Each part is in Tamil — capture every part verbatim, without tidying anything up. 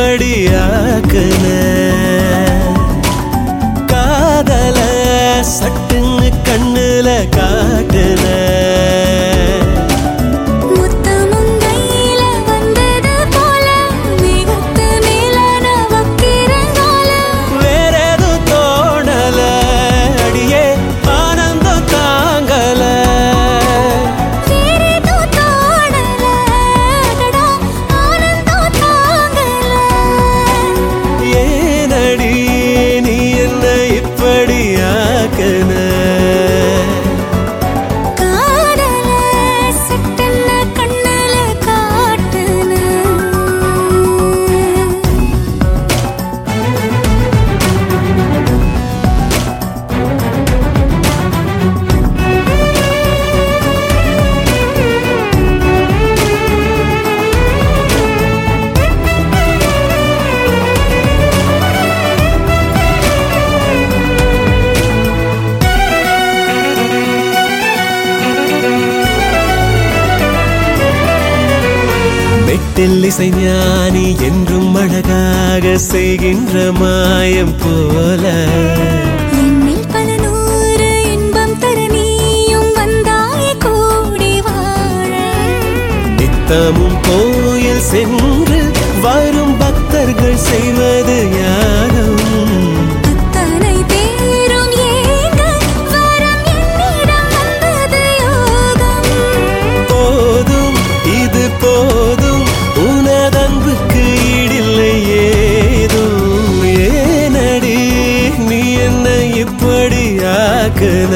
இப்படி ஆக்குன காதல சட்டுன்னு கண்ணுல காட்டுன இசை ஞானி என்றும் அழகாக செய்கின்ற மாயம் போல என்னில் பல நூறு இன்பம் தர நீயும் வந்தாய் கூடி வாழ நித்தமும் கோயில் சென்று வரும் பக்தர்கள் செய்வது யாரும் அத்தனை பேரும் ஏங்க வரம் என்னிடம் வந்தது யோகம் போதும் இது போதும் உனதன்புக்கு ஈடில்லை ஏதும் ஏனடி நீ என்ன இப்படி ஆக்குன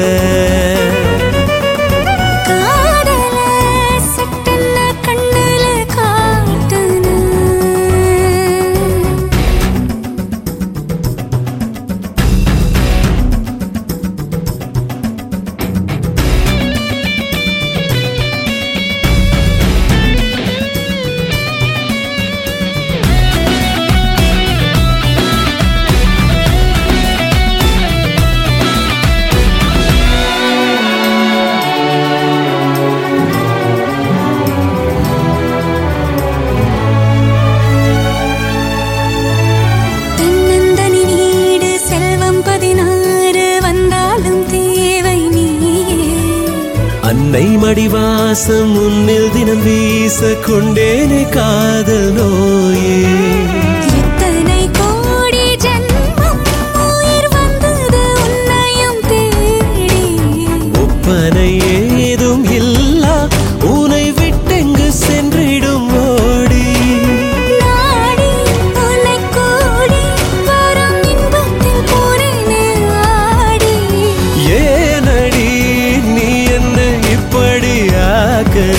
அன்னை மடிவாசம் முன்னில் தினம் வீச கொண்டேனே காதல் நோயே எத்தனை கோடி ஜன்மம் உயிர் வந்தது உன்னையும் தேடி ஒப்பனை ஏதும் இல்லா உன்னை விட்டெங்கு சென்றிடும் ஓடி நாடி உன்னை கூடி வரும் இன்பத்தில் போறேனே ஆடி ஏனடி நீ என்ன இப்படி ஆக்குன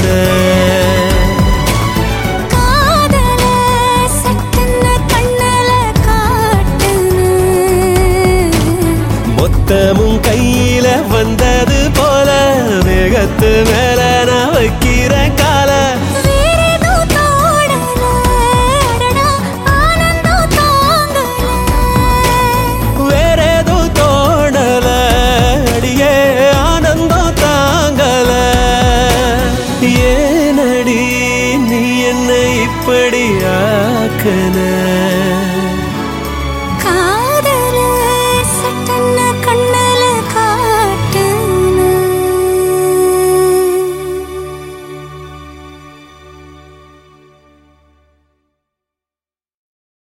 காதல சட்டுன்னு கண்ணுல காட்டுன மொத்தமும் கையில வந்தது போல வேகத்து மேல நான் வைக்கிற கால வேறேதோ தோடல அடடா ஆனந்தம் தாங்கல வேறேதோ தோணல அடியே ஆனந்தம் தாங்கல ஏனடி நீ என்ன இப்படி ஆக்குன